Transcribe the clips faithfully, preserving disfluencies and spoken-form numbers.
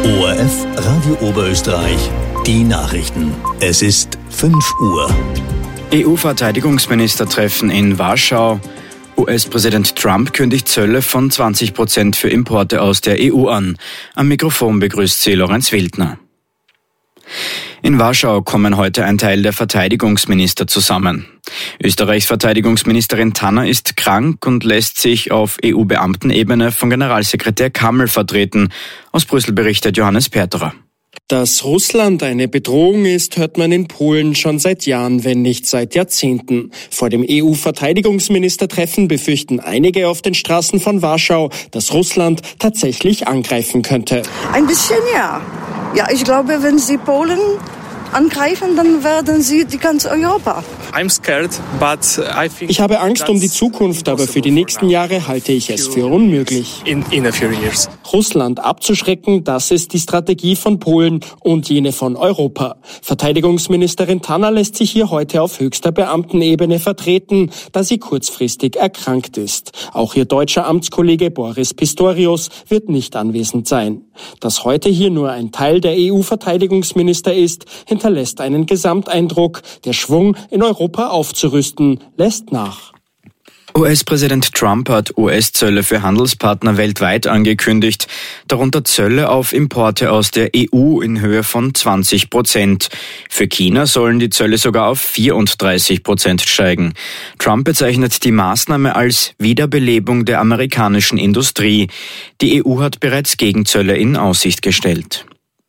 O R F Radio Oberösterreich, die Nachrichten. Es ist fünf Uhr. E U-Verteidigungsministertreffen in Warschau. U S-Präsident Trump kündigt Zölle von zwanzig Prozent für Importe aus der E U an. Am Mikrofon begrüßt sie Lorenz Wildner. In Warschau kommen heute ein Teil der Verteidigungsminister zusammen. Österreichs Verteidigungsministerin Tanner ist krank und lässt sich auf E U-Beamtenebene von Generalsekretär Kammel vertreten. Aus Brüssel berichtet Johannes Perterer. Dass Russland eine Bedrohung ist, hört man in Polen schon seit Jahren, wenn nicht seit Jahrzehnten. Vor dem E U-Verteidigungsministertreffen befürchten einige auf den Straßen von Warschau, dass Russland tatsächlich angreifen könnte. Ein bisschen ja. Ja, ich glaube, wenn sie Polen angreifen, dann werden sie die ganze Europa. I'm scared, but I think ich habe Angst um die Zukunft, aber für die nächsten Jahre halte ich es für unmöglich. In, in a few years. Russland abzuschrecken, das ist die Strategie von Polen und jene von Europa. Verteidigungsministerin Tanner lässt sich hier heute auf höchster Beamtenebene vertreten, da sie kurzfristig erkrankt ist. Auch ihr deutscher Amtskollege Boris Pistorius wird nicht anwesend sein. Dass heute hier nur ein Teil der E U-Verteidigungsminister ist, hinterlässt einen Gesamteindruck, der Schwung in Europa aufzurüsten, lässt nach. U S-Präsident Trump hat U S-Zölle für Handelspartner weltweit angekündigt, darunter Zölle auf Importe aus der E U in Höhe von zwanzig Prozent. Für China sollen die Zölle sogar auf vierunddreißig Prozent steigen. Trump bezeichnet die Maßnahme als Wiederbelebung der amerikanischen Industrie. Die E U hat bereits Gegenzölle in Aussicht gestellt.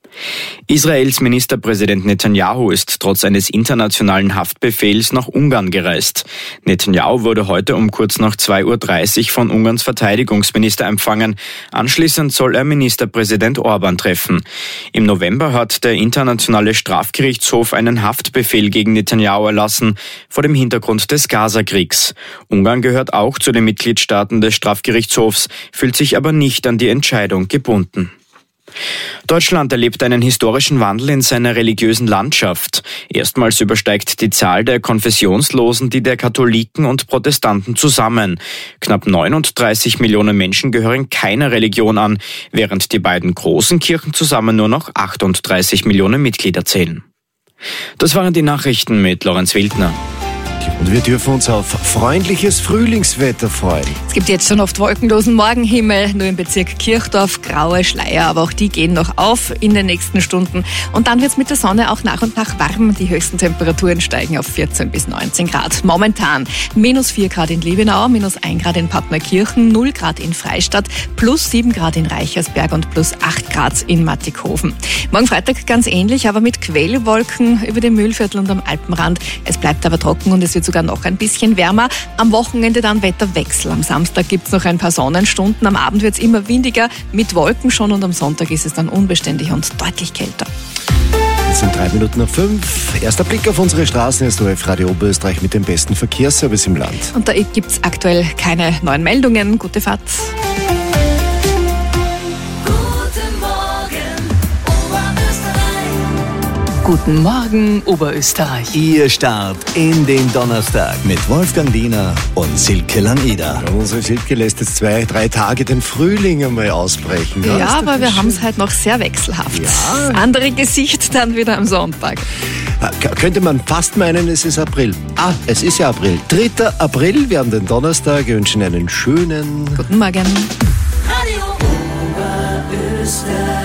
Israels Ministerpräsident Netanyahu ist trotz eines internationalen Haftbefehls nach Ungarn gereist. Netanyahu wurde heute um kurz nach zwei Uhr dreißig von Ungarns Verteidigungsminister empfangen. Anschließend soll er Ministerpräsident Orban treffen. Im November hat der Internationale Strafgerichtshof einen Haftbefehl gegen Netanyahu erlassen, vor dem Hintergrund des Gazakriegs. Ungarn gehört auch zu den Mitgliedstaaten des Strafgerichtshofs, fühlt sich aber nicht an die Entscheidung gebunden. Deutschland erlebt einen historischen Wandel in seiner religiösen Landschaft. Erstmals übersteigt die Zahl der Konfessionslosen die der Katholiken und Protestanten zusammen. Knapp neununddreißig Millionen Menschen gehören keiner Religion an, während die beiden großen Kirchen zusammen nur noch achtunddreißig Millionen Mitglieder zählen. Das waren die Nachrichten mit Lorenz Wildner. Und wir dürfen uns auf freundliches Frühlingswetter freuen. Es gibt jetzt schon oft wolkenlosen Morgenhimmel, nur im Bezirk Kirchdorf graue Schleier, aber auch die gehen noch auf in den nächsten Stunden. Und dann wird es mit der Sonne auch nach und nach warm. Die höchsten Temperaturen steigen auf vierzehn bis neunzehn Grad. Momentan minus vier Grad in Liebenau, minus ein Grad in Partnerkirchen, null Grad in Freistadt, plus sieben Grad in Reichersberg und plus acht Grad in Mattighofen. Morgen Freitag ganz ähnlich, aber mit Quellwolken über dem Mühlviertel und am Alpenrand. Es bleibt aber trocken und es wird sogar noch ein bisschen wärmer. Am Wochenende dann Wetterwechsel. Am Samstag gibt es noch ein paar Sonnenstunden. Am Abend wird es immer windiger, mit Wolken schon. Und am Sonntag ist es dann unbeständig und deutlich kälter. Es sind drei Minuten nach fünf. Erster Blick auf unsere Straßen ist O R F Radio Oberösterreich mit dem besten Verkehrsservice im Land. Und da gibt es aktuell keine neuen Meldungen. Gute Fahrt. Guten Morgen, Oberösterreich. Ihr Start in den Donnerstag mit Wolfgang Diener und Silke Langeder. Ja, unsere Silke lässt jetzt zwei, drei Tage den Frühling einmal ausbrechen. Ja, ja aber wir haben es halt noch sehr wechselhaft. Ja. Das andere Gesicht dann wieder am Sonntag. K- könnte man fast meinen, es ist April. Ah, es ist ja April. dritter April, wir haben den Donnerstag, wir wünschen einen schönen... Guten Morgen. Radio Oberösterreich.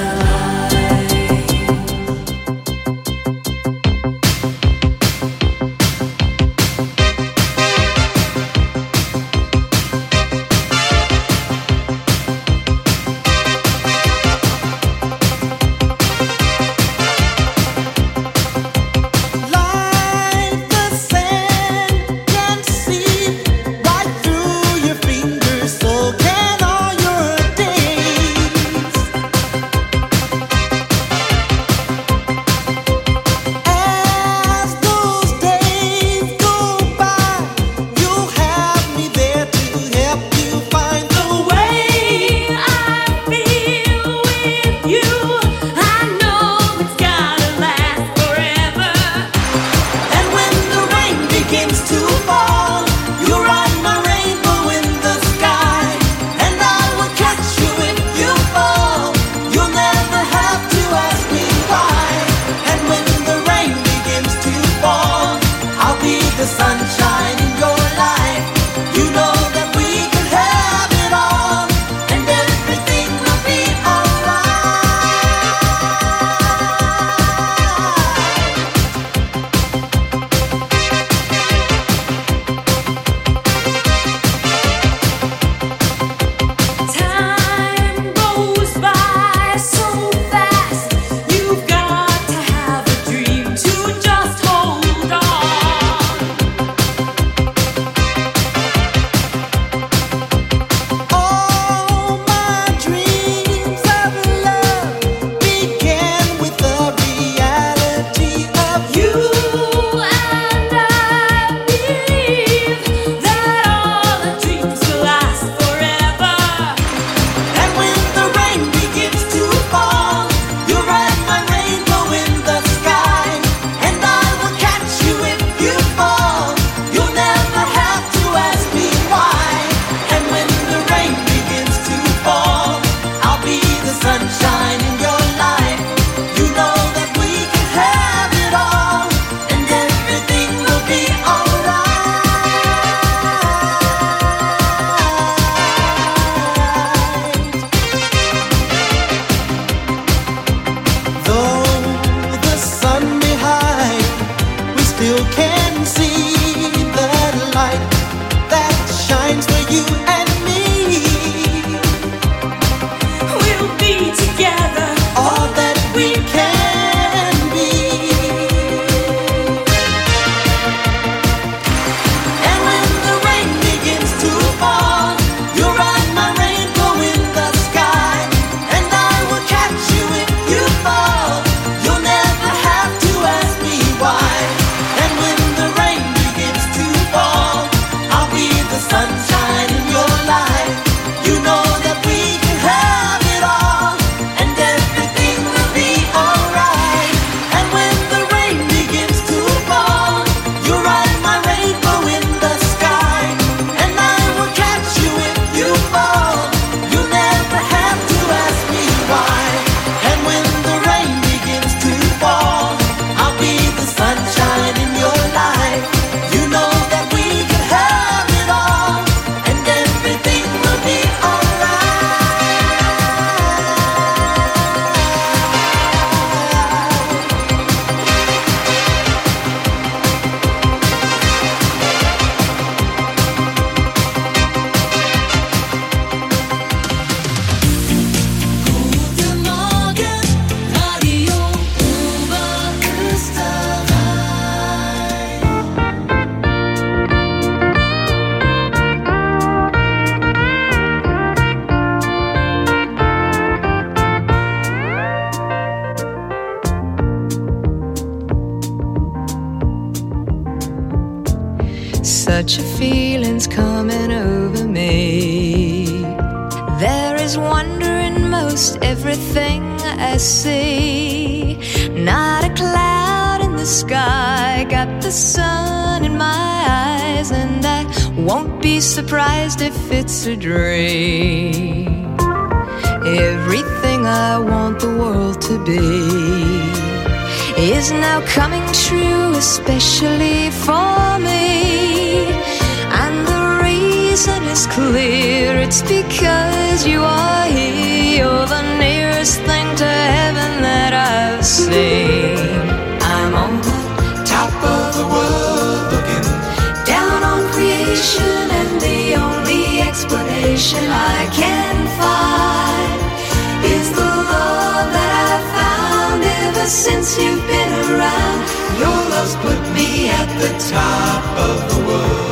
such a feeling's coming over me. There is wonder in most everything I see. Not a cloud in the sky, got the sun in my eyes, and I won't be surprised if it's a dream. Everything I want the world to be is now coming true, especially for me. And the reason is clear, it's because you are here. You're the nearest thing to heaven that I've seen. I'm on the top of the world, looking down on creation, and the only explanation I can find is the love that I've found ever since you've been around. Your love's put me at the top of the world.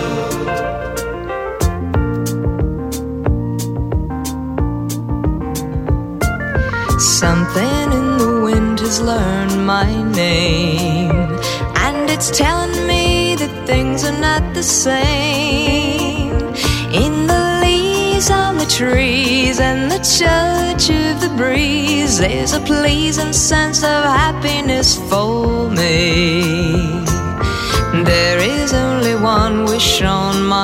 Something in the wind has learned my name, and it's telling me that things are not the same. In the leaves on the trees and the touch of the breeze, there's a pleasing sense of happiness for me. There is only one wish on my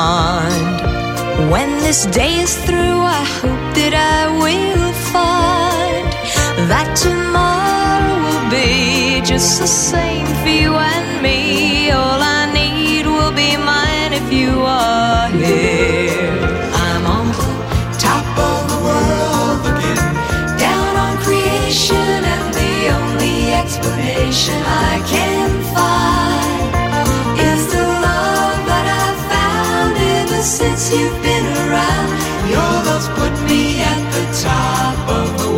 mind. When this day is through, I hope that I will find that tomorrow will be just the same for you and me. All I need will be mine if you are here. I'm on the top of the world, looking down on creation, and the only explanation I can find is the love that I've found ever since you've been around. Your love's put me at the top of the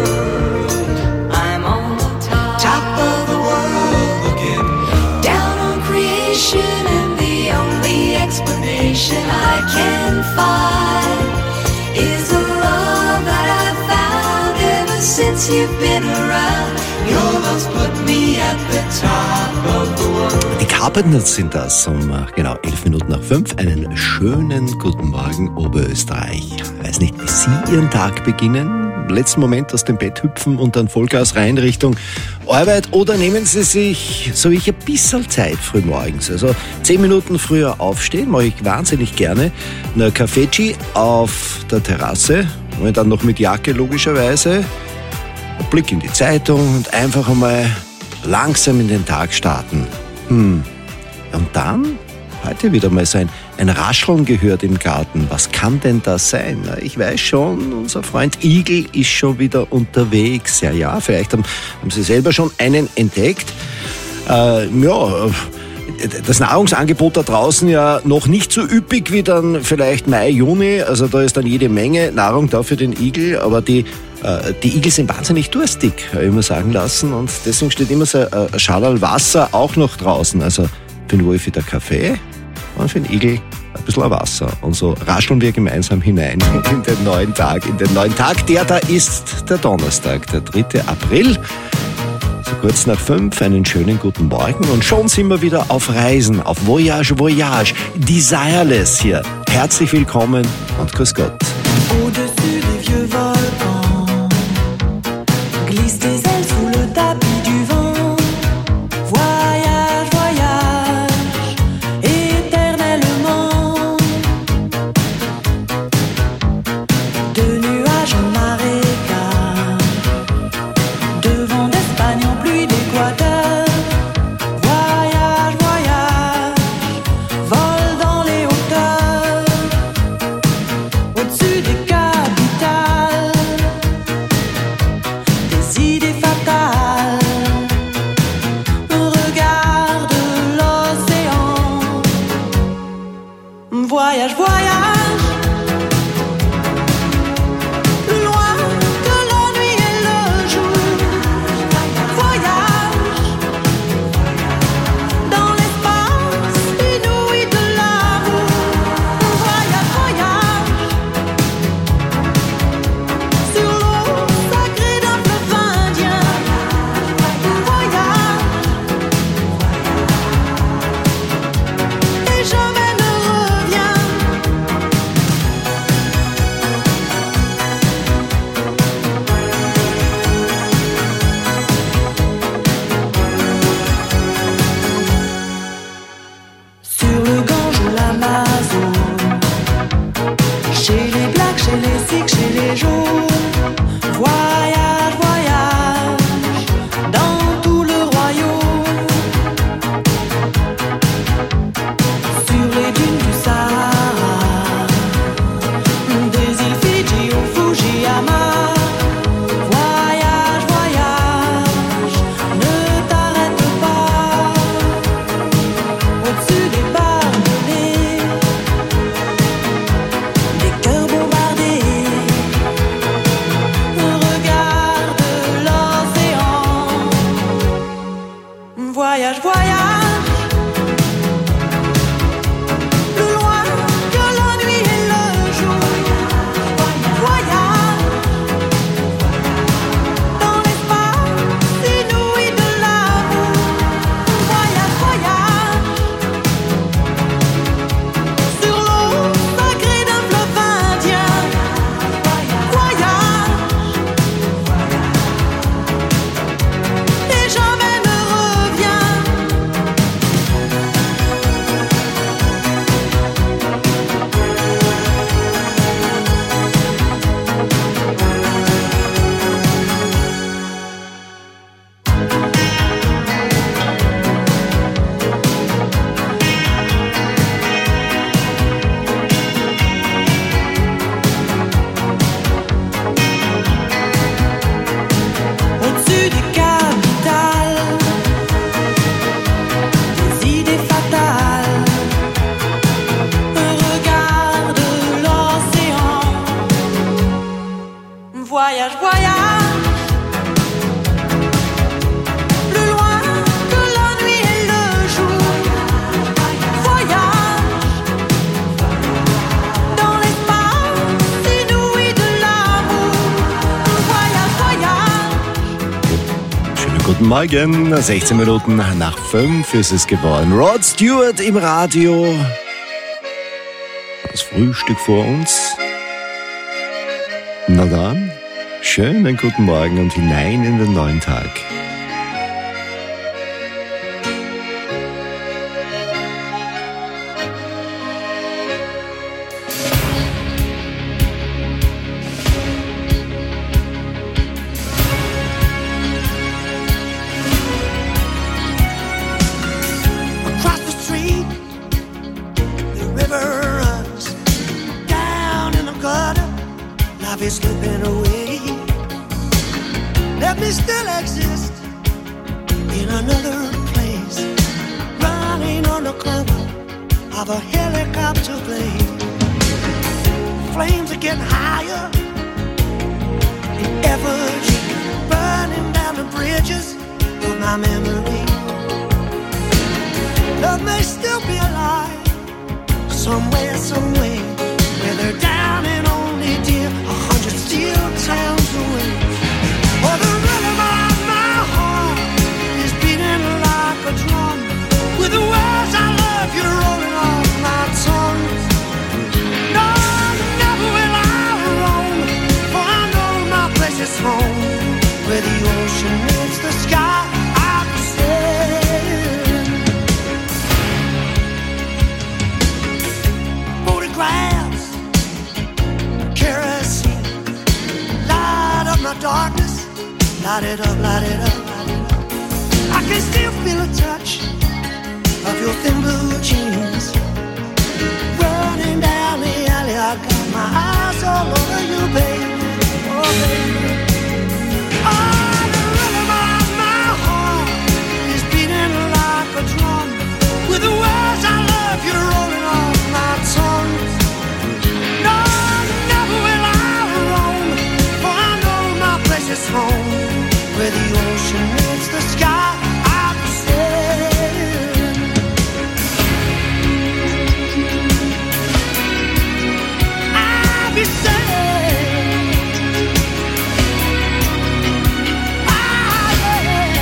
world. I'm on the top, top of the world, looking down on creation, and the only explanation I can find is the love that I've found ever since you've been around. Your love's put me at the top of the world. Die Carpenters sind das um genau elf Minuten nach fünf. Einen schönen guten Morgen, Oberösterreich. Ich weiß nicht, wie Sie Ihren Tag beginnen. Im letzten Moment aus dem Bett hüpfen und dann Vollgas rein Richtung Arbeit, oder nehmen Sie sich, so wie ich, ein bisschen Zeit frühmorgens. Also zehn Minuten früher aufstehen, mache ich wahnsinnig gerne. Ein Kaffeechi auf der Terrasse, und dann noch mit Jacke logischerweise. Ein Blick in die Zeitung und einfach einmal langsam in den Tag starten. Hm. Und dann heute wieder mal so ein, ein Rascheln gehört im Garten. Was kann denn das sein? Ich weiß schon, unser Freund Igel ist schon wieder unterwegs. Ja, ja, vielleicht haben, haben Sie selber schon einen entdeckt. Äh, ja, das Nahrungsangebot da draußen ja noch nicht so üppig wie dann vielleicht Mai, Juni. Also da ist dann jede Menge Nahrung da für den Igel, aber die Die Igel sind wahnsinnig durstig, habe ich mir sagen lassen, und deswegen steht immer so ein Schal Wasser auch noch draußen. Also für den Wolfi der Kaffee und für den Igel ein bisschen Wasser. Und so rascheln wir gemeinsam hinein in den neuen Tag. In den neuen Tag, der da ist der Donnerstag, der dritte April. So kurz nach fünf, einen schönen guten Morgen, und schon sind wir wieder auf Reisen, auf Voyage, Voyage, Desireless hier. Herzlich willkommen und grüß Gott. Au-dessus des vieux volcans glisse des ailes sous le tapis du vent. Voyage, voyage, éternellement. De nuages en marécage, de vent d'Espagne en pluie d'Équateur. Voyage, voyage, vol dans les hauteurs. Au-dessus des caps Voyage, voyage, plus loin que la nuit et le jour. Voyage dans l'espace inouï de l'amour. Voyage, voyage. Schönen guten Morgen, sechzehn Minuten nach fünf ist es geworden. Rod Stewart im Radio. Das Frühstück vor uns. Na dann, schönen guten Morgen und hinein in den neuen Tag. Is slipping away. Let me still exist in another place, running on the cover of a helicopter plane. Flames are getting higher in effigy, burning down the bridges of my memory. Love may still be alive somewhere, somewhere, where they're down and only dear a hundred steel towns away. Oh, the rhythm of my heart is beating like a drum, with the words I love you rolling off my tongue. No, never will I roam, for I know my place is home, where the ocean meets the sky. I'll be sailing. Photographs, kerosene, light up my darkness, light it up, light it up, light it up. I can still feel a touch of your thin blue jeans, running down the alley. I got my eyes all over you, baby, oh baby. Oh, the rhythm of my heart is beating like a drum, with the words I love you rolling off my tongue. No, never will I roam, for I know my place is home, where the ocean meets the sky. I'll be sailing. I'll be sailing. Ah, yeah.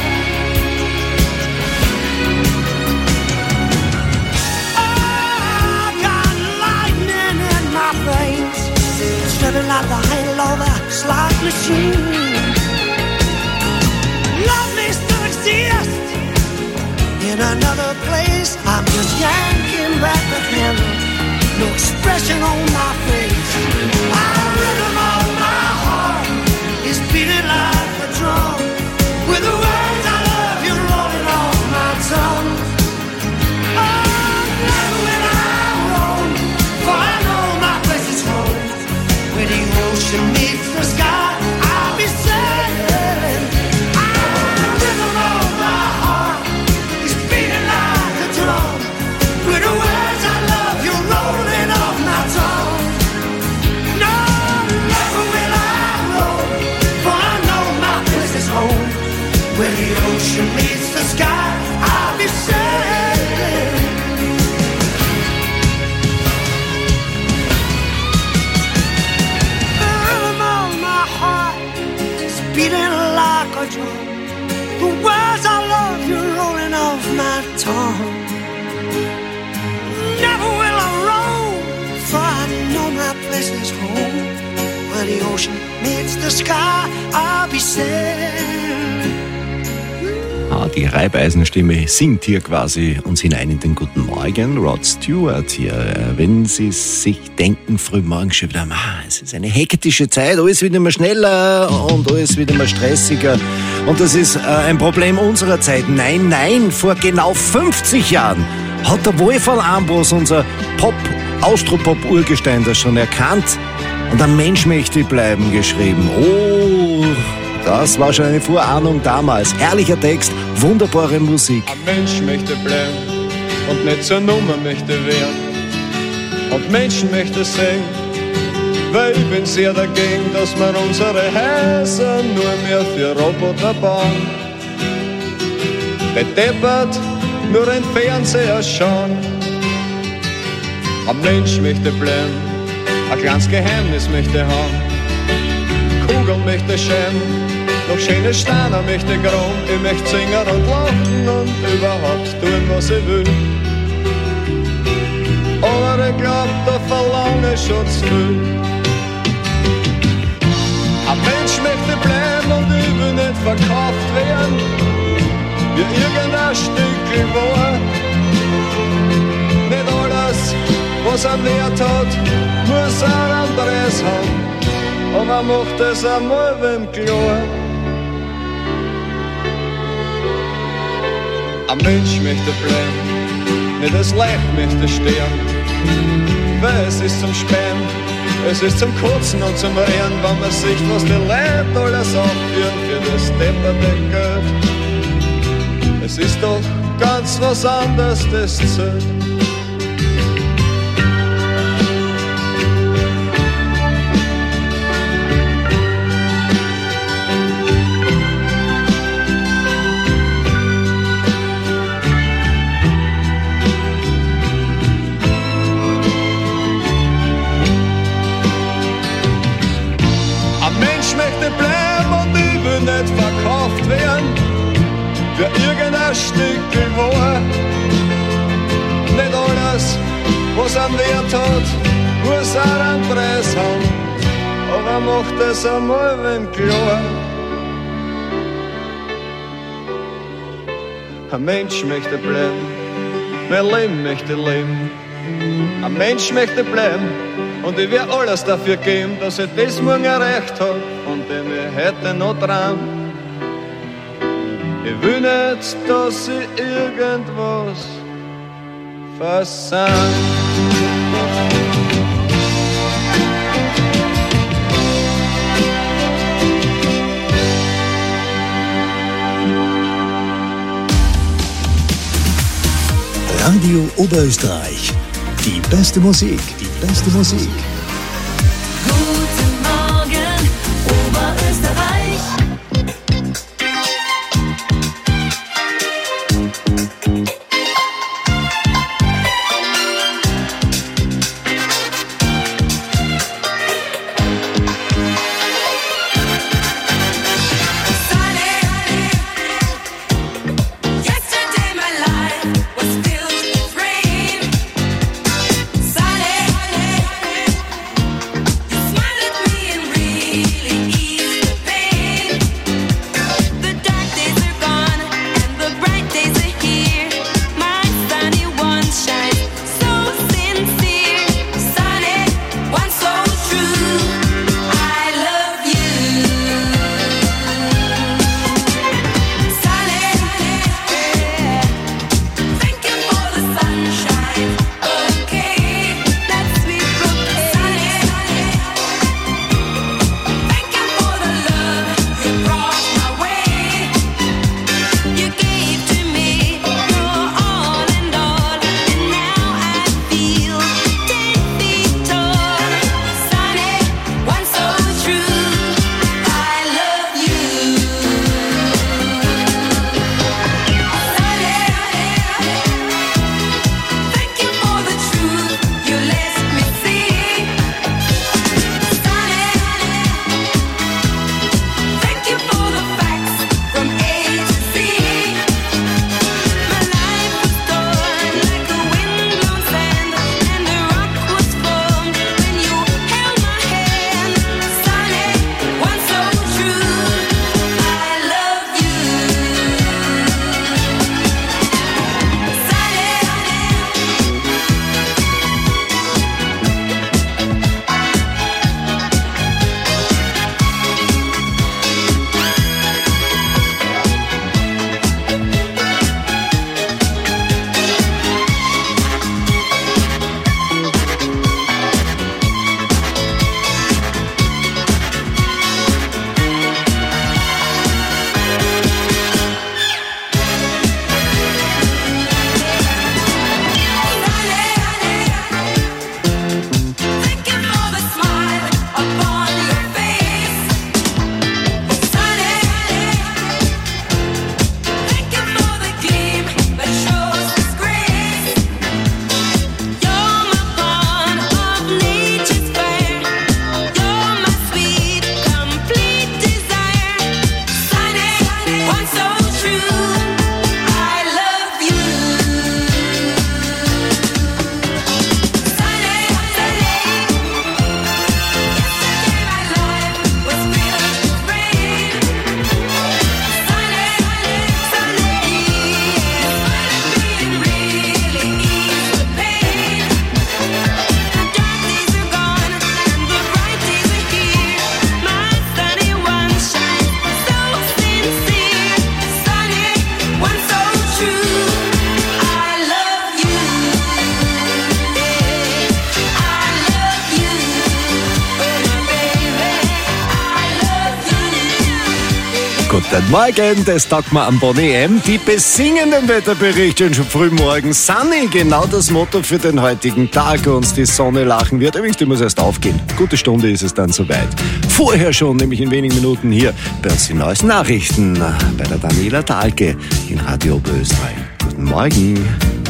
Oh, I've got lightning in my veins, slipping like the handle of a slot machine. Love may still exist in another place. I'm just yanking back the handle, no expression on my face. The rhythm of my heart is beating like a drum, with the words I love you rolling off my tongue. Oh, never will I roam, for I know my place is home, where the ocean meets the sky. I'll be sailing. The rhythm of my heart is beating like a drum, with the words I love you rolling off my tongue. No, never will I roam, for I know my place is home, where the ocean meets the sky. I'll be sailing. The rhythm of my heart is beating like a drum, the words I love you rolling off my tongue. Never will I roam, for I know my place is home, where the ocean meets the sky. I'll be sailing. Ah, die Reibeisenstimme singt hier quasi uns hinein in den guten Morgen. Rod Stewart hier. Wenn Sie sich denken, frühmorgens schon wieder, ah, es ist eine hektische Zeit, alles wird immer schneller und alles wird immer stressiger. Und das ist äh, ein Problem unserer Zeit. Nein, nein, vor genau fünfzig Jahren hat der Wolfgang Ambros, unser Pop, Austropop-Urgestein, das schon erkannt und ein Mensch möchte bleiben geschrieben. Oh, das war schon eine Vorahnung damals. Herrlicher Text, wunderbare Musik. Ein Mensch möchte bleiben und nicht zur Nummer möchte werden. Und Menschen möchte sehen, Weil ich bin sehr dagegen, dass man unsere Häuser nur mehr für Roboter bauen. Bedeppert nur ein Fernseher schauen. Ein Mensch möchte bleiben, ein kleines Geheimnis möchte haben. Kugel möchte schämen, noch schöne Steine möchte grauen. Ich möchte singen und lachen und überhaupt tun, was ich will. Aber ich glaub, da verlange ich schon zu viel. Ein Mensch möchte bleiben und ich will nicht verkauft werden, wie irgendein Stückchen war. Nicht alles, was einen Wert hat, muss ein anderes haben, aber macht es einmal wem klar. Ein Mensch möchte bleiben, nicht das Leib möchte sterben, weil es ist zum Spähen, es ist zum Kotzen und zum Rehren, wenn man sieht, was die Leute alles aufführen für das depperte Geld. Es ist doch ganz was anderes, das zählt. Nicht verkauft werden für irgendein Stückchen Ware. Nicht alles, was einen Wert hat, muss auch einen Preis haben, aber macht es einmal wem klar. Ein Mensch möchte bleiben, mein Leben möchte leben. Ein Mensch möchte bleiben und ich werde alles dafür geben, dass ich das morgen erreicht habe, von dem ich heute noch träum. Ich will nicht, dass ich irgendwas versäum. Radio Oberösterreich. Die beste Musik, die beste Musik. Guten Morgen, Oberösterreich. Sunny, Guten Morgen, das Dagmar am Bonnie M. Die besingenden Wetterberichte schon früh morgens. Sunny, genau das Motto für den heutigen Tag. Und die Sonne lachen wird. Übrigens, die muss erst aufgehen. Gute Stunde ist es dann soweit. Vorher schon, nämlich in wenigen Minuten hier bei uns die neuesten Nachrichten bei der Daniela Dahlke in Radio Oberösterreich. Guten Morgen.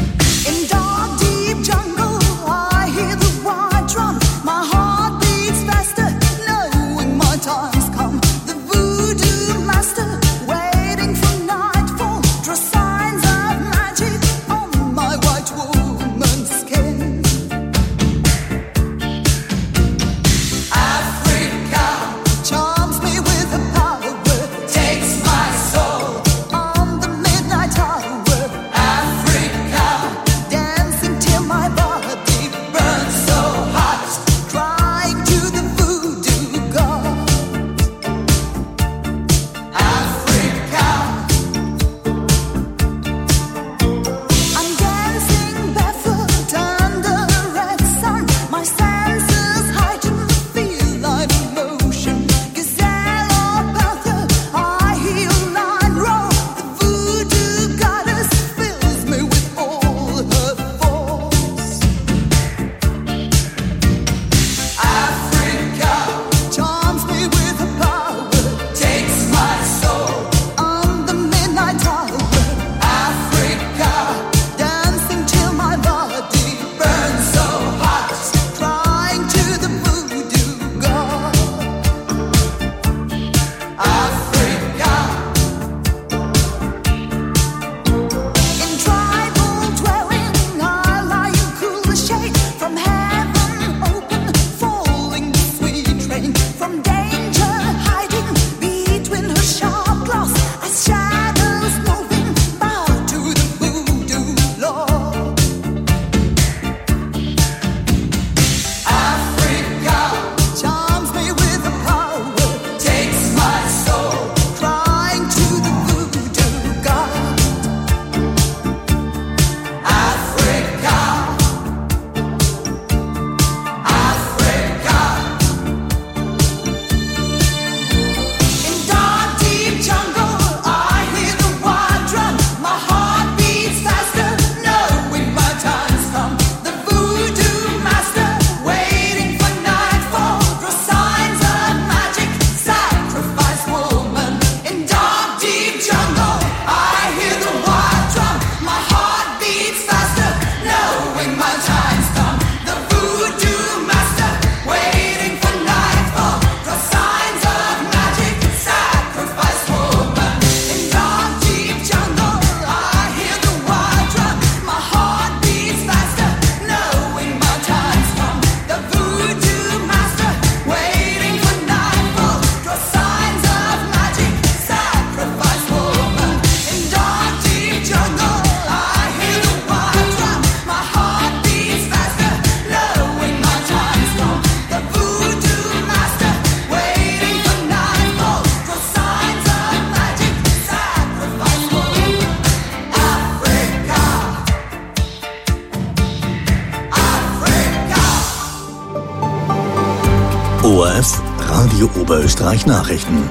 O R F Radio Oberösterreich Nachrichten.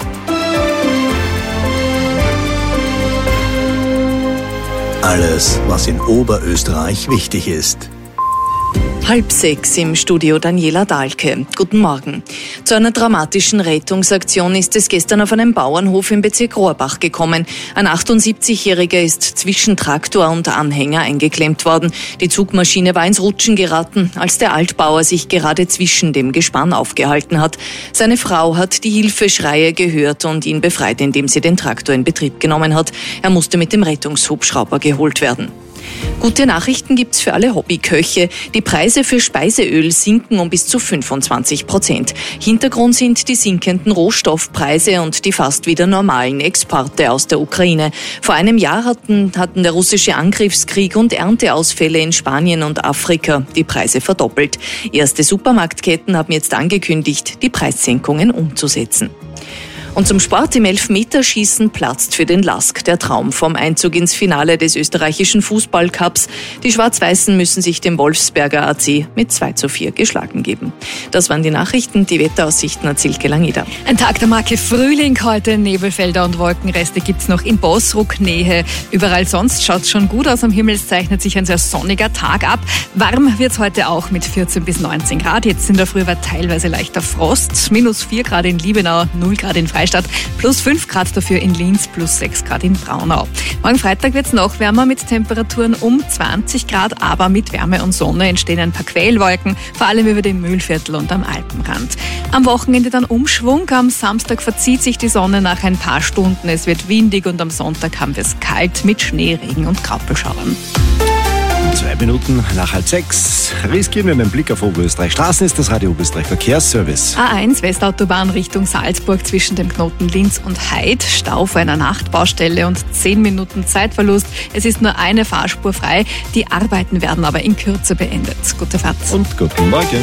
Alles, was in Oberösterreich wichtig ist. Halb sechs im Studio Daniela Dahlke. Guten Morgen. Zu einer dramatischen Rettungsaktion ist es gestern auf einem Bauernhof im Bezirk Rohrbach gekommen. Ein achtundsiebzigjähriger ist zwischen Traktor und Anhänger eingeklemmt worden. Die Zugmaschine war ins Rutschen geraten, als der Altbauer sich gerade zwischen dem Gespann aufgehalten hat. Seine Frau hat die Hilfeschreie gehört und ihn befreit, indem sie den Traktor in Betrieb genommen hat. Er musste mit dem Rettungshubschrauber geholt werden. Gute Nachrichten gibt's für alle Hobbyköche. Die Preise für Speiseöl sinken um bis zu fünfundzwanzig Prozent. Hintergrund sind die sinkenden Rohstoffpreise und die fast wieder normalen Exporte aus der Ukraine. Vor einem Jahr hatten, hatten der russische Angriffskrieg und Ernteausfälle in Spanien und Afrika die Preise verdoppelt. Erste Supermarktketten haben jetzt angekündigt, die Preissenkungen umzusetzen. Und zum Sport im Elfmeterschießen platzt für den Lask der Traum vom Einzug ins Finale des österreichischen Fußballcups. Die Schwarz-Weißen müssen sich dem Wolfsberger A C mit zwei zu vier geschlagen geben. Das waren die Nachrichten, die Wetteraussichten hat Silke Langeder. Ein Tag der Marke Frühling heute, Nebelfelder und Wolkenreste gibt's noch in Bosruck-Nähe. Überall sonst schaut's schon gut aus am Himmel, es zeichnet sich ein sehr sonniger Tag ab. Warm wird's heute auch mit vierzehn bis neunzehn Grad. Jetzt in der Früh war teilweise leichter Frost, minus vier Grad in Liebenau, null Grad in Freistadt, plus fünf Grad dafür in Linz, plus sechs Grad in Braunau. Morgen Freitag wird's noch wärmer mit Temperaturen um zwanzig Grad, aber mit Wärme und Sonne entstehen ein paar Quellwolken, vor allem über dem Mühlviertel und am Alpenrand. Am Wochenende dann Umschwung, am Samstag verzieht sich die Sonne nach ein paar Stunden, es wird windig und am Sonntag haben wir es kalt mit Schnee, Regen und Graupelschauern. Zwei Minuten nach halb sechs riskieren wir einen Blick auf Oberösterreich. Straßen ist das Radio Oberösterreich Verkehrsservice. A eins Westautobahn Richtung Salzburg zwischen dem Knoten Linz und Heid. Stau vor einer Nachtbaustelle und zehn Minuten Zeitverlust. Es ist nur eine Fahrspur frei. Die Arbeiten werden aber in Kürze beendet. Gute Fahrt. Und guten Morgen.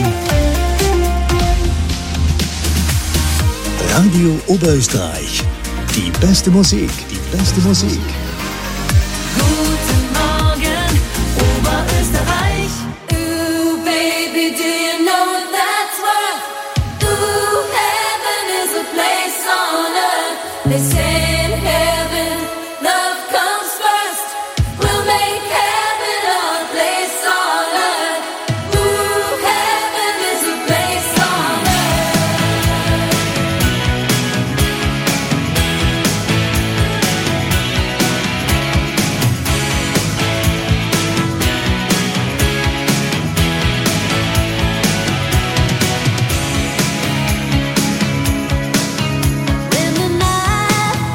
Radio Oberösterreich. Die beste Musik, die beste Musik. Guten Morgen, Oberösterreich. Ooh, baby, do you know what that's worth? Ooh, heaven is a place on earth. They say in heaven, love comes first. We'll make heaven our place on earth. Ooh, heaven is a place on when the night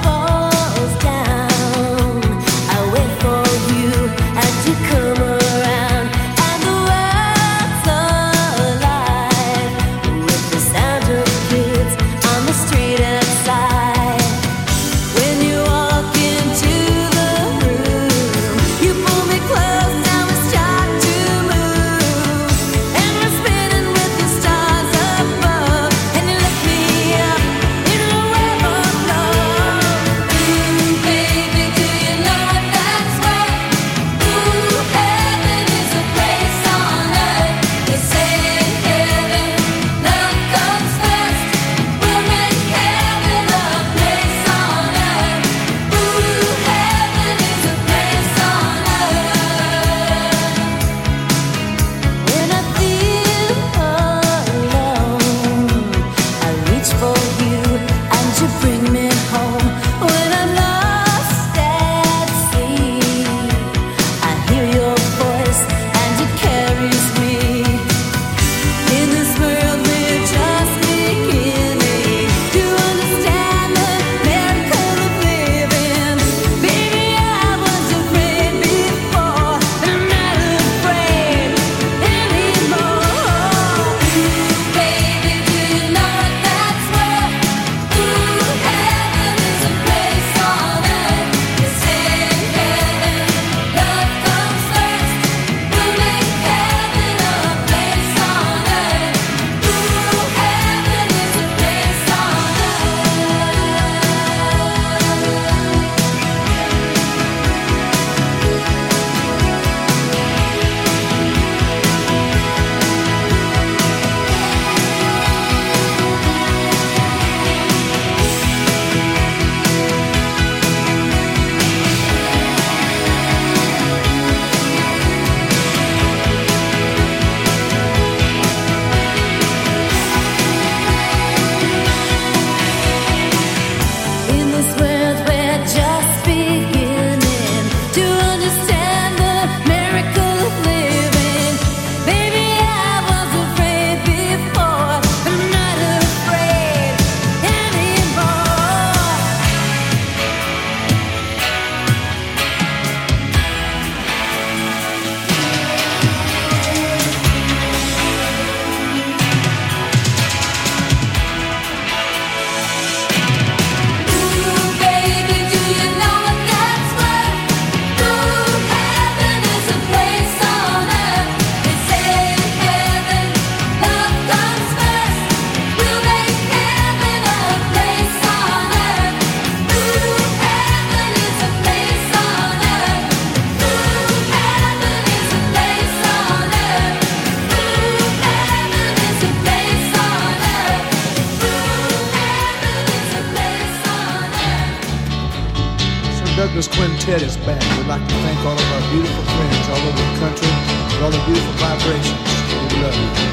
Circus Quintet is back. We'd like to thank all of our beautiful friends all over the country for all the beautiful vibrations. We love you.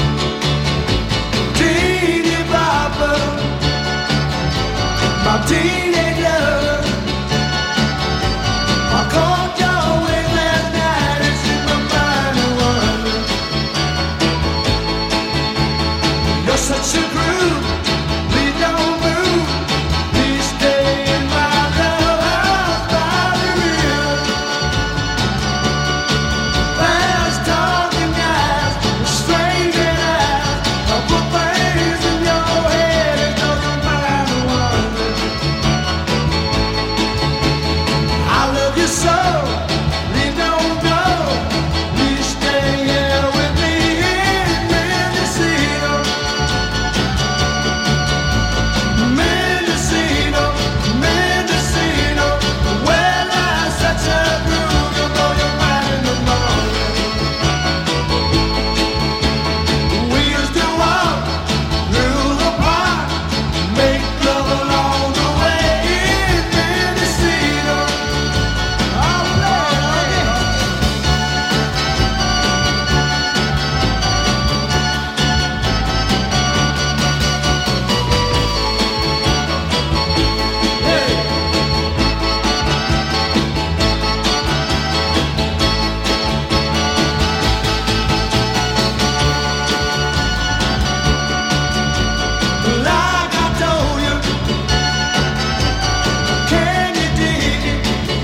Teeny Bopper, my teenage love. I called your way last night, it's in my mind and wonder. You're such a groove, please don't move. Please stay in my love house by the river. Fast talking guys, strange eyes. I put things in your head, it doesn't matter wonder. I love you so, please don't go. Please stay here with me in Mendocino. Mendocino, Mendocino. Well, I'm such a groove, you'll blow your mind in the morning. We used to walk through the park, make love along the way in Mendocino. Oh, Lord, yeah. Like I told you, can you dig it?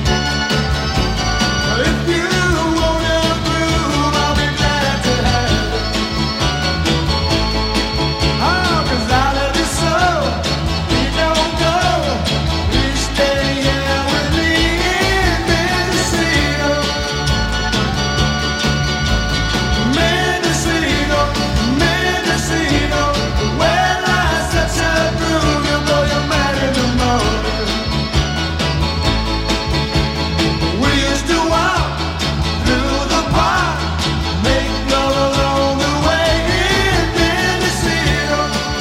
If you wanna groove, I'll be glad to have it. Oh, 'cause I love you so, please don't go. Please stay here with me in Mendocino. Mendocino, Mendocino. Well, I'm such a groove, you'll blow your mind in the morning. We used to walk through the park, make love along the way in Mendocino.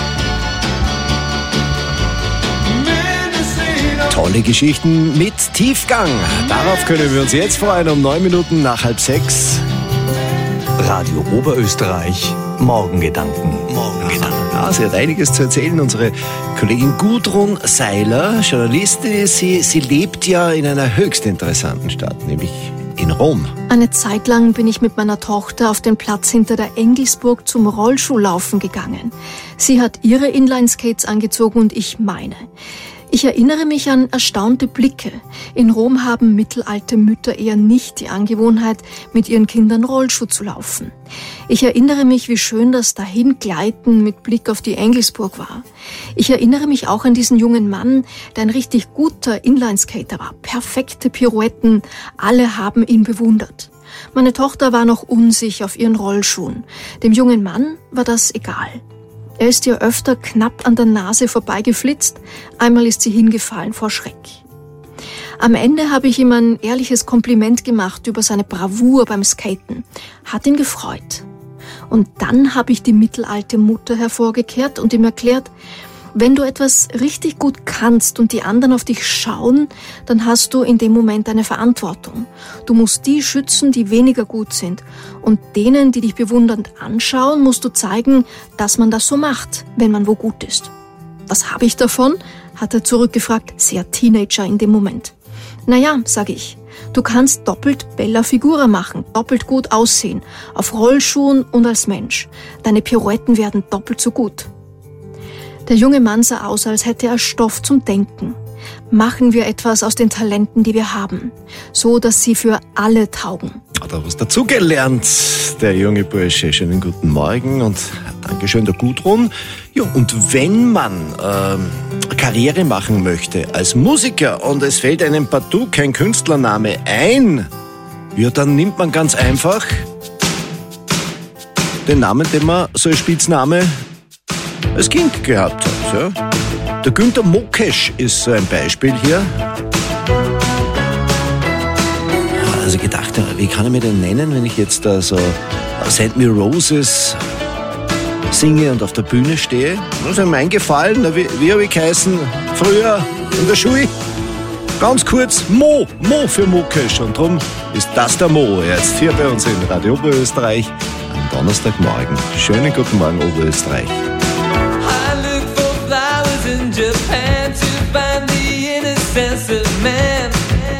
Mendocino. Tolle Geschichten mit Tiefgang. Darauf können wir uns jetzt freuen um neun Minuten nach halb sechs. Radio Oberösterreich, Morgengedanken. Morgengedanken. Ja, sie hat einiges zu erzählen. Unsere Kollegin Gudrun Seiler, Journalistin, sie, sie lebt ja in einer höchst interessanten Stadt, nämlich in Rom. Eine Zeit lang bin ich mit meiner Tochter auf den Platz hinter der Engelsburg zum Rollschuhlaufen gegangen. Sie hat ihre Inlineskates angezogen und ich meine. Ich erinnere mich an erstaunte Blicke. In Rom haben mittelalte Mütter eher nicht die Angewohnheit, mit ihren Kindern Rollschuh zu laufen. Ich erinnere mich, wie schön das Dahingleiten mit Blick auf die Engelsburg war. Ich erinnere mich auch an diesen jungen Mann, der ein richtig guter Inlineskater war. Perfekte Pirouetten, alle haben ihn bewundert. Meine Tochter war noch unsicher auf ihren Rollschuhen. Dem jungen Mann war das egal. Er ist ihr öfter knapp an der Nase vorbeigeflitzt, einmal ist sie hingefallen vor Schreck. Am Ende habe ich ihm ein ehrliches Kompliment gemacht über seine Bravour beim Skaten. Hat ihn gefreut. Und dann habe ich die mittelalte Mutter hervorgekehrt und ihm erklärt, wenn du etwas richtig gut kannst und die anderen auf dich schauen, dann hast du in dem Moment eine Verantwortung. Du musst die schützen, die weniger gut sind. Und denen, die dich bewundernd anschauen, musst du zeigen, dass man das so macht, wenn man wo gut ist. Was habe ich davon? Hat er zurückgefragt, sehr Teenager in dem Moment. Naja, sage ich, du kannst doppelt Bella Figura machen, doppelt gut aussehen, auf Rollschuhen und als Mensch. Deine Pirouetten werden doppelt so gut. Der junge Mann sah aus, als hätte er Stoff zum Denken. Machen wir etwas aus den Talenten, die wir haben, so dass sie für alle taugen. Hat er was dazugelernt, der junge Bursche. Schönen guten Morgen und Dankeschön der Gudrun. Ja, und wenn man ähm, Karriere machen möchte als Musiker und es fällt einem partout kein Künstlername ein, ja, dann nimmt man ganz einfach den Namen, den man so als Spitzname als Kind gehabt hat. Ja. Der Günther Mokesch ist so ein Beispiel hier. Also gedacht, wie kann ich mir den nennen, wenn ich jetzt da so Send Me Roses singe und auf der Bühne stehe? Das ist mir eingefallen, wie, wie habe ich geheißen früher in der Schule? Ganz kurz, Mo, Mo für Mukesh. Und drum ist das der Mo jetzt hier bei uns in Radio Oberösterreich am Donnerstagmorgen. Schönen guten Morgen, Oberösterreich. I look for flowers in Japan to find the innocence of man.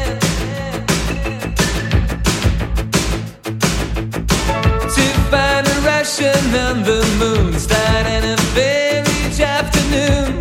To find a Russian on the moon, starting a fair each afternoon.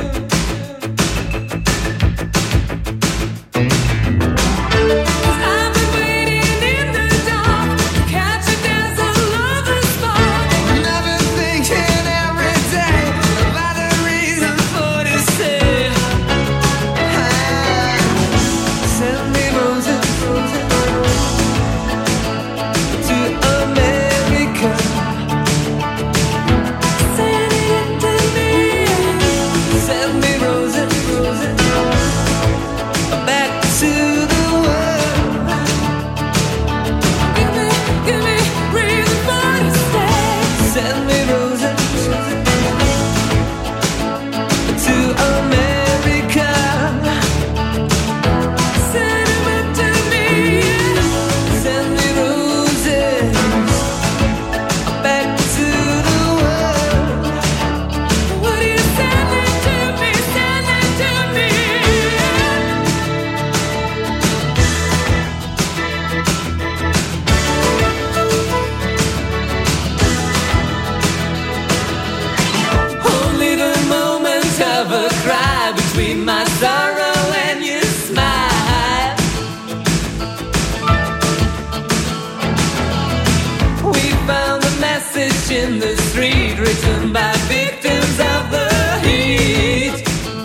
In the street, written by victims of the heat.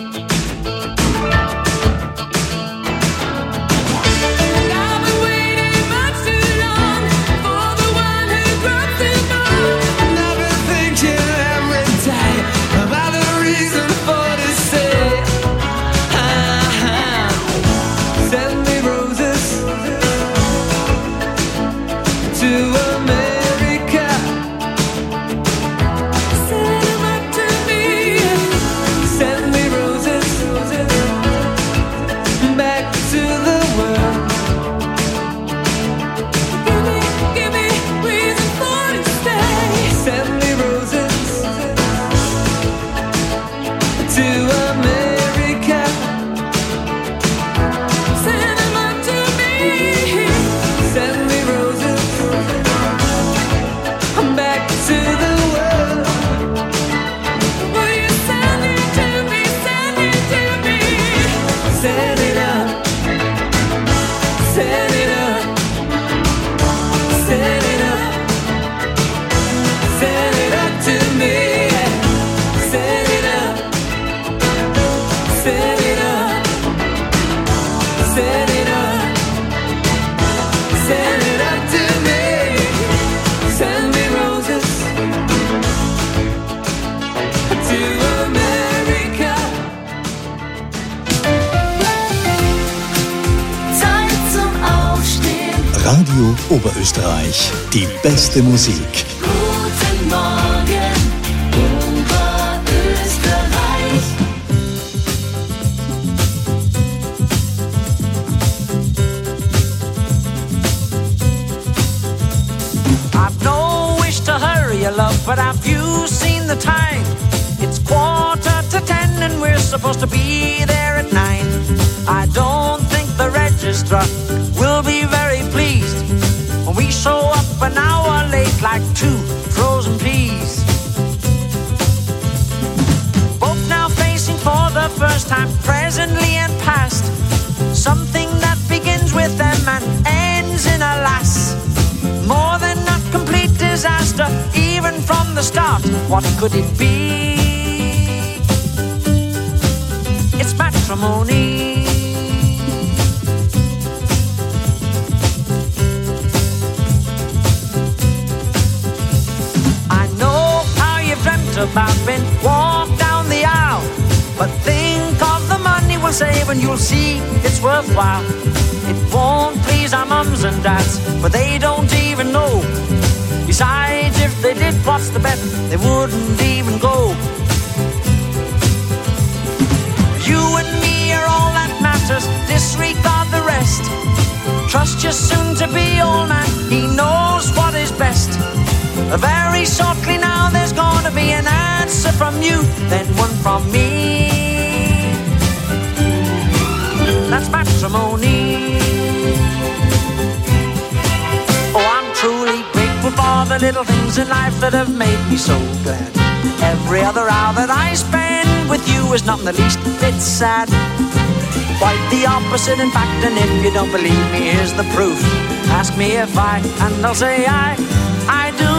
And I've been waiting much too long for the one who drops it all. And I've been thinking every day about the reason for to say, ah, send me roses to America. Radio Oberösterreich, die beste Musik. Guten Morgen, Oberösterreich. I've no wish to hurry you, love, but have you seen the time? It's quarter to ten and we're supposed to be there at nine. I don't think the registrar will be very pleased when we show up an hour late like two frozen peas. Both now facing for the first time, presently and past, something that begins with them and ends in a lass. More than a complete disaster, even from the start. What could it be? It's matrimony. About being walked down the aisle, but think of the money we'll save and you'll see it's worthwhile. It won't please our mums and dads, but they don't even know. Besides, if they did, what's the bet? They wouldn't even go. You and me are all that matters. This your soon-to-be old man, he knows what is best. Very shortly now there's gonna be an answer from you, then one from me. That's matrimony. Oh, I'm truly grateful for the little things in life that have made me so glad. Every other hour that I spend with you is not in the least bit sad. Quite the opposite, in fact, and if you don't believe me, here's the proof. Ask me if I, and I'll say I, I do.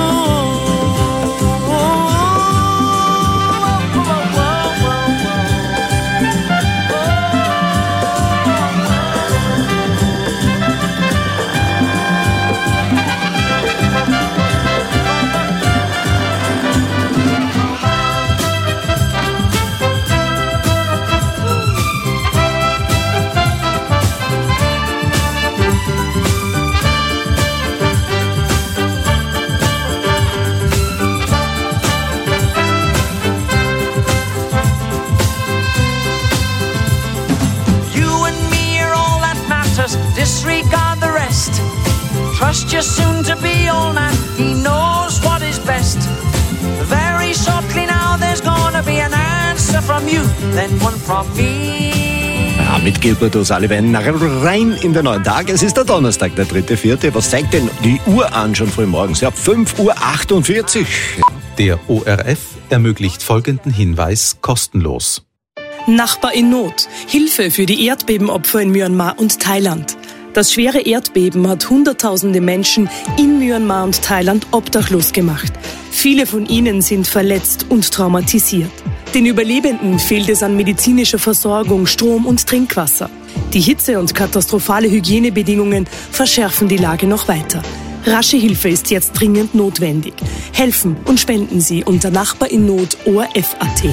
Disregard the rest. Trust your soon-to-be old man, he knows what is best. Very shortly now there's gonna be an answer from you, then one from me. Ja, mit Gilbert O'Sullivan rein in den neuen Tag. Es ist der Donnerstag, der dritte vierte. Was zeigt denn die Uhr an schon früh morgens? Ja, fünf Uhr achtundvierzig. Der O R F ermöglicht folgenden Hinweis kostenlos. Nachbar in Not. Hilfe für die Erdbebenopfer in Myanmar und Thailand. Das schwere Erdbeben hat Hunderttausende Menschen in Myanmar und Thailand obdachlos gemacht. Viele von ihnen sind verletzt und traumatisiert. Den Überlebenden fehlt es an medizinischer Versorgung, Strom und Trinkwasser. Die Hitze und katastrophale Hygienebedingungen verschärfen die Lage noch weiter. Rasche Hilfe ist jetzt dringend notwendig. Helfen und spenden Sie unter Nachbar in Not O R F Punkt A T.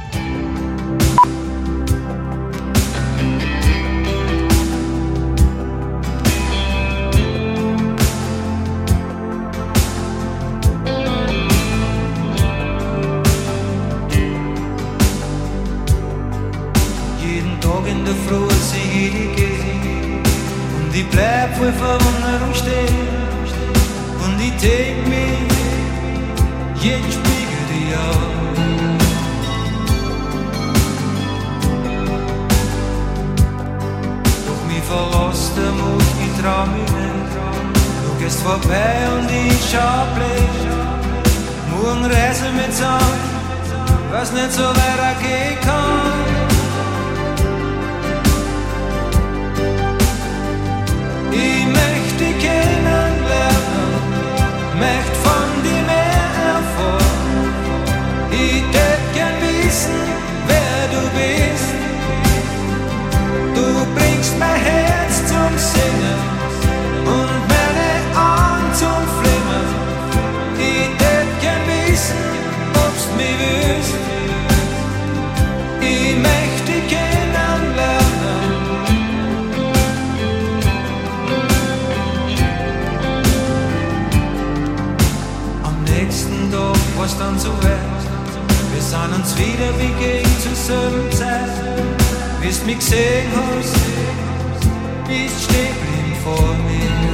In der Früh sehe ich dich gehen und ich bleib voll Verwunderung stehen und ich denk mir jeden Spiegel dir an. Doch mich verlässt der Mut, ich trau mich nicht. Du gehst vorbei und ich schau blöd. Morgen reisen wir zusammen, was nicht so weitergehen kann. Ich möchte dich kennenlernen, möchte von dir mehr erfahren. Ich tät gern wissen, wer du bist. Du bringst mein Herz zum Singen und meine Augen zum Flimmern. Ich tät gern wissen, ob's mich wüsst. Ich möchte dich kennenlernen. Nächsten Tag war's dann so weit. Wir sind uns wieder begegnet zur selben Zeit. Wie's mich gesehen hast, bist stehen geblieben vor mir.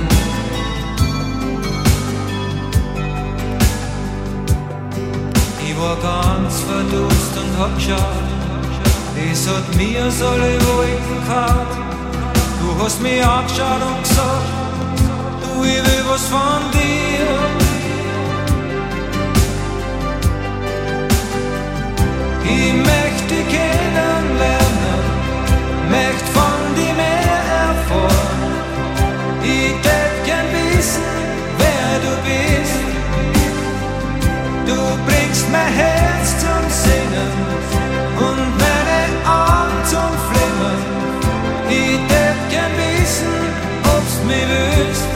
Ich war ganz verdutzt und hab geschaut. Es hat mir aus alle Wolken gehauen. Du hast mich angeschaut und gesagt, du, ich will was von dir. Ich möchte dich kennenlernen, möchte von dir mehr erfahren. Ich tät gern wissen, wer du bist. Du bringst mein Herz zum Singen und meine Augen zum Flimmern. Ich tät gern wissen, ob's mich wüsst.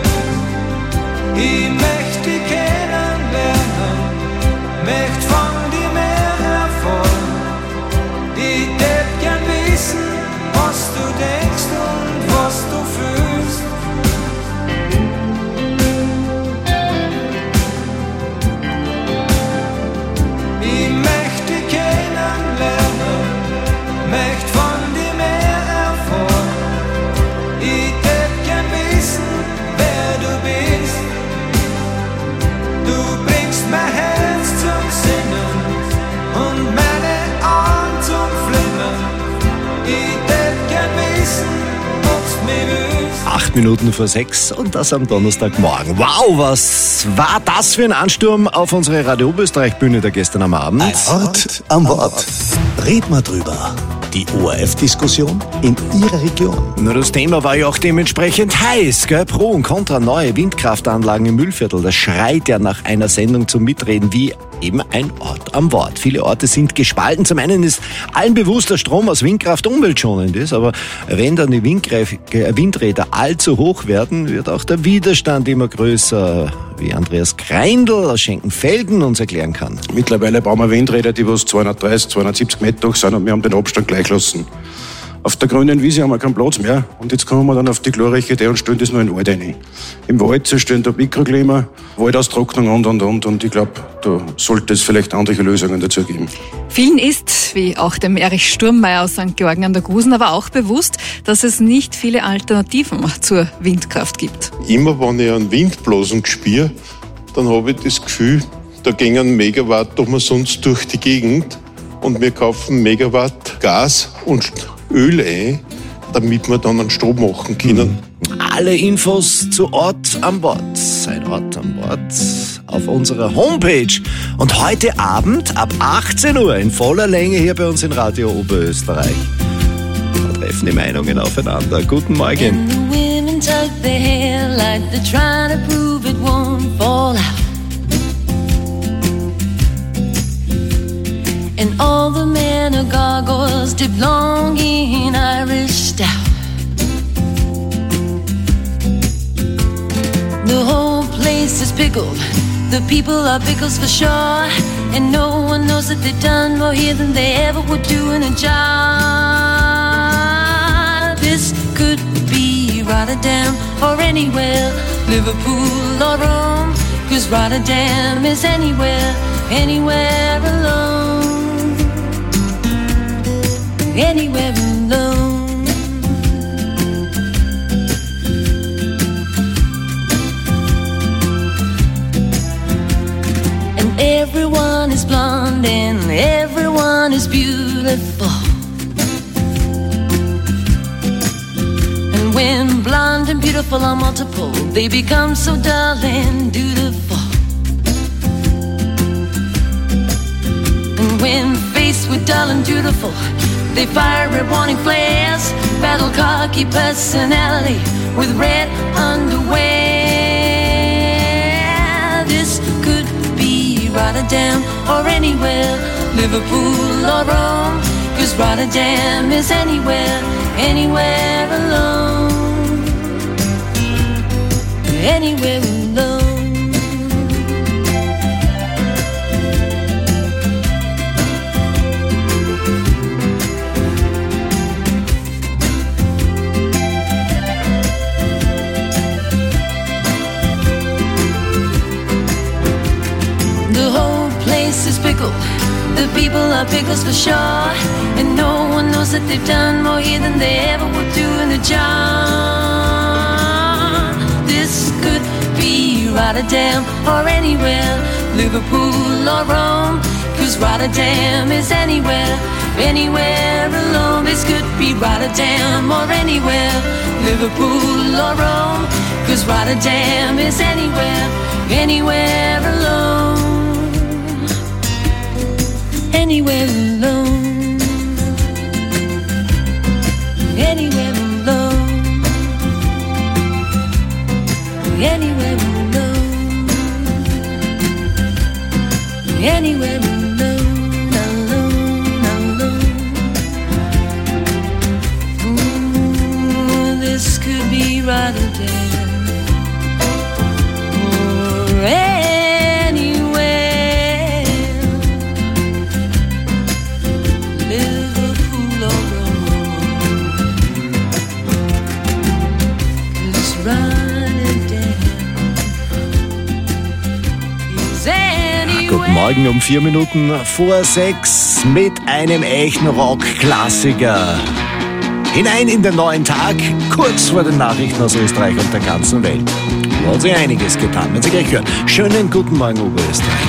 Ich möchte dich kennenlernen, möchte von dir mehr erfahren. Ich tät gern wissen, was du denkst und was du fühlst. Ich möchte dich kennenlernen, möchte von dir mehr erfahren. Ich tät gern wissen, ob's mich willst. Acht Minuten vor sechs und das am Donnerstagmorgen. Wow, was war das für ein Ansturm auf unsere Radio Oberösterreich-Bühne da gestern am Abend? Ein Ort am Wort. Red mal drüber. Die O R F-Diskussion in Ihrer Region. Nur das Thema war ja auch dementsprechend heiß, gell? Pro und Contra neue Windkraftanlagen im Mühlviertel. Das schreit ja nach einer Sendung zum Mitreden wie eben ein Ort am Wort. Viele Orte sind gespalten. Zum einen ist allen bewusst, dass Strom aus Windkraft umweltschonend ist, aber wenn dann die Windgreif- Windräder allzu hoch werden, wird auch der Widerstand immer größer, wie Andreas Greindl aus Schenkenfelden uns erklären kann. Mittlerweile bauen wir Windräder, die was zweihundertdreißig, zweihundertsiebzig Meter hoch sind und wir haben den Abstand gleich lassen. Auf der grünen Wiese haben wir keinen Platz mehr und jetzt kommen wir dann auf die glorreiche Idee und stellen das nur in den Wald rein. Im Wald zerstören da Mikroklima, Waldaustrocknung und und und und ich glaube, da sollte es vielleicht andere Lösungen dazu geben. Vielen ist, wie auch dem Erich Sturmmeier aus Sankt Georgen an der Gusen, aber auch bewusst, dass es nicht viele Alternativen zur Windkraft gibt. Immer wenn ich einen Windblasen spüre, dann habe ich das Gefühl, da gehen ein Megawatt umsonst durch die Gegend und wir kaufen Megawatt Gas und Öl ein, damit wir dann einen Strom machen können. Alle Infos zu Ort am Wort. Ein Ort am Wort auf unserer Homepage. Und heute Abend ab achtzehn Uhr in voller Länge hier bei uns in Radio Oberösterreich. Da treffen die Meinungen aufeinander. Guten Morgen. And the women tuck their hair like they're trying to prove it won't fall out. And all the men are gargoyles dipped long in Irish stout. The whole place is pickled, the people are pickles for sure. And no one knows that they've done more here than they ever would do in a job. This could be Rotterdam or anywhere, Liverpool or Rome, 'cause Rotterdam is anywhere, anywhere alone. Anywhere alone. And everyone is blonde and everyone is beautiful. And when blonde and beautiful are multiple, they become so dull and dutiful. And when faced with dull and dutiful, they fire red warning flares, battle cocky personality with red underwear. This could be Rotterdam or anywhere, Liverpool or Rome, 'cause Rotterdam is anywhere, anywhere alone. Anywhere alone. Is pickled, the people are pickles for sure. And no one knows that they've done more here than they ever would do in a job. This could be Rotterdam or anywhere, Liverpool or Rome, 'cause Rotterdam is anywhere, anywhere alone. This could be Rotterdam or anywhere, Liverpool or Rome, 'cause Rotterdam is anywhere, anywhere alone. Anywhere alone. Anywhere alone. Anywhere alone. Anywhere alone. Alone, alone. Ooh, this could be Rotterdam. Or Guten Morgen um vier Minuten vor sechs mit einem echten Rock-Klassiker. Hinein in den neuen Tag, kurz vor den Nachrichten aus Österreich und der ganzen Welt. Da hat sich einiges getan, wenn Sie gleich hören. Schönen guten Morgen, Oberösterreich.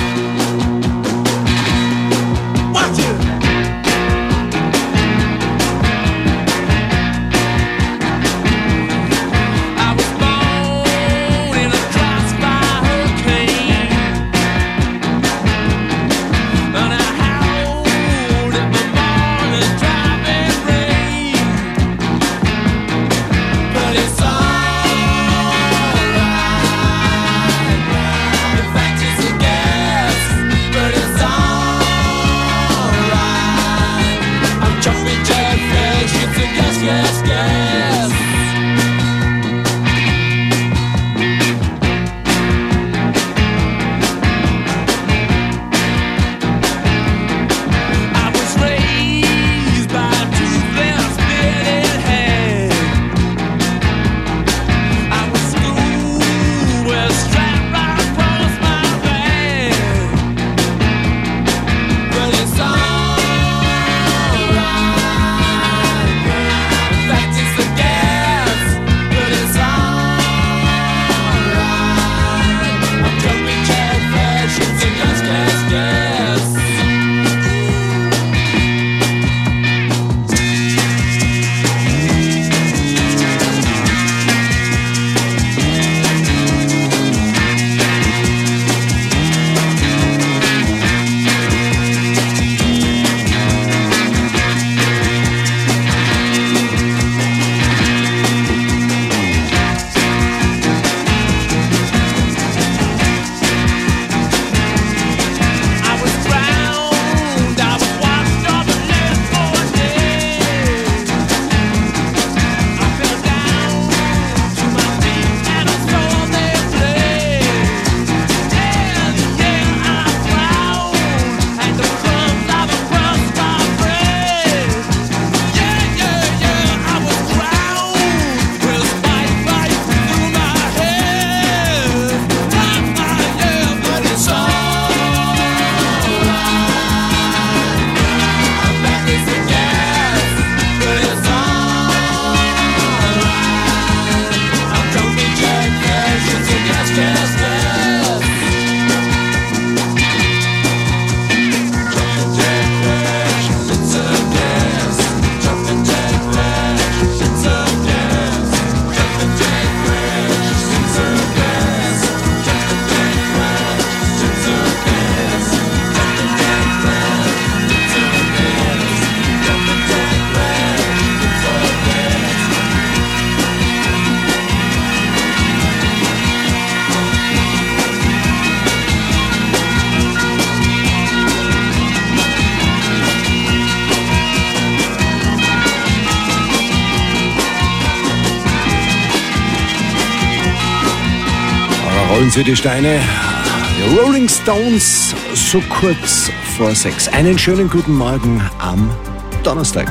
Rollen Sie die Steine. Die Rolling Stones, so kurz vor sechs. Einen schönen guten Morgen am Donnerstag.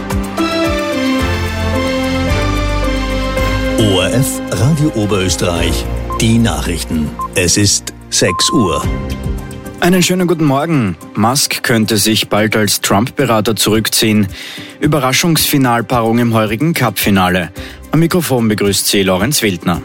O R F Radio Oberösterreich, die Nachrichten. Es ist sechs Uhr. Einen schönen guten Morgen. Musk könnte sich bald als Trump-Berater zurückziehen. Überraschungsfinalpaarung im heurigen Cup-Finale. Am Mikrofon begrüßt sie Lorenz Wildner.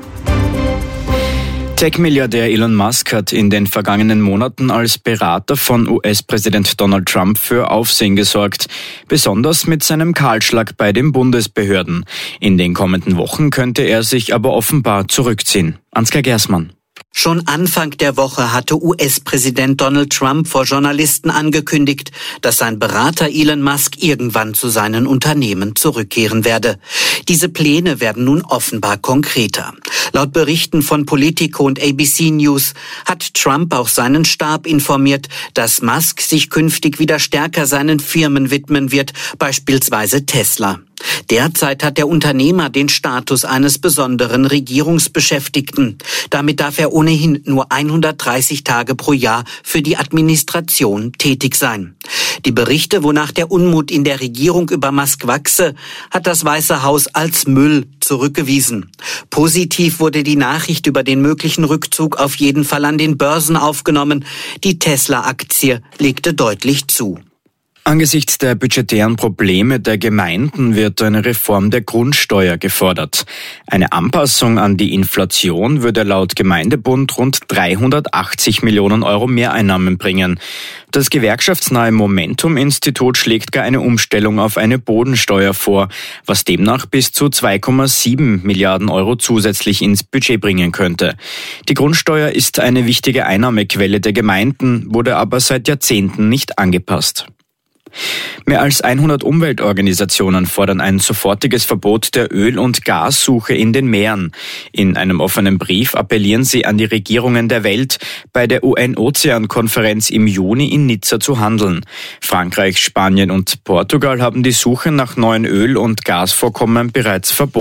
Tech-Milliardär Elon Musk hat in den vergangenen Monaten als Berater von U S-Präsident Donald Trump für Aufsehen gesorgt, besonders mit seinem Kahlschlag bei den Bundesbehörden. In den kommenden Wochen könnte er sich aber offenbar zurückziehen. Ansgar Gersmann. Schon Anfang der Woche hatte U S-Präsident Donald Trump vor Journalisten angekündigt, dass sein Berater Elon Musk irgendwann zu seinen Unternehmen zurückkehren werde. Diese Pläne werden nun offenbar konkreter. Laut Berichten von Politico und A B C News hat Trump auch seinen Stab informiert, dass Musk sich künftig wieder stärker seinen Firmen widmen wird, beispielsweise Tesla. Derzeit hat der Unternehmer den Status eines besonderen Regierungsbeschäftigten. Damit darf er ohnehin nur hundertdreißig Tage pro Jahr für die Administration tätig sein. Die Berichte, wonach der Unmut in der Regierung über Musk wachse, hat das Weiße Haus als Müll zurückgewiesen. Positiv wurde die Nachricht über den möglichen Rückzug auf jeden Fall an den Börsen aufgenommen. Die Tesla-Aktie legte deutlich zu. Angesichts der budgetären Probleme der Gemeinden wird eine Reform der Grundsteuer gefordert. Eine Anpassung an die Inflation würde laut Gemeindebund rund dreihundertachtzig Millionen Euro Mehreinnahmen bringen. Das gewerkschaftsnahe Momentum-Institut schlägt gar eine Umstellung auf eine Bodensteuer vor, was demnach bis zu zwei Komma sieben Milliarden Euro zusätzlich ins Budget bringen könnte. Die Grundsteuer ist eine wichtige Einnahmequelle der Gemeinden, wurde aber seit Jahrzehnten nicht angepasst. Mehr als hundert Umweltorganisationen fordern ein sofortiges Verbot der Öl- und Gassuche in den Meeren. In einem offenen Brief appellieren sie an die Regierungen der Welt, bei der U N-Ozean-Konferenz im Juni in Nizza zu handeln. Frankreich, Spanien und Portugal haben die Suche nach neuen Öl- und Gasvorkommen bereits verboten.